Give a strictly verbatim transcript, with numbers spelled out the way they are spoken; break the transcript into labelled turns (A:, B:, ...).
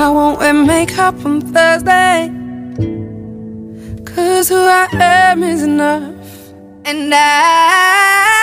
A: I won't wear makeup on Thursday, 'cause who I am is enough. And I